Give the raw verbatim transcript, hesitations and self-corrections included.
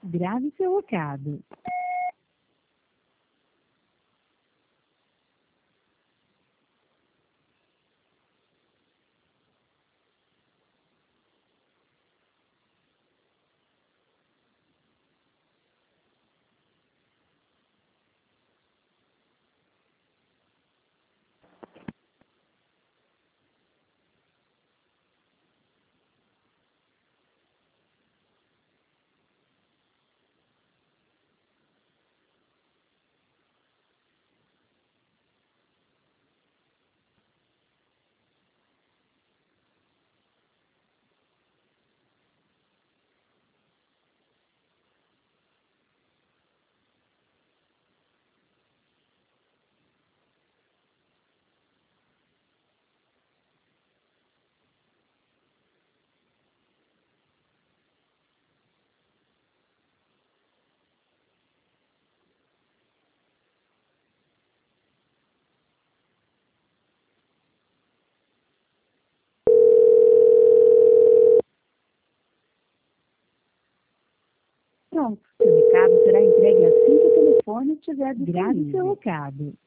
Grave seu recado. Pronto. Seu recado será entregue assim que o telefone estiver disponível. Grave seu recado.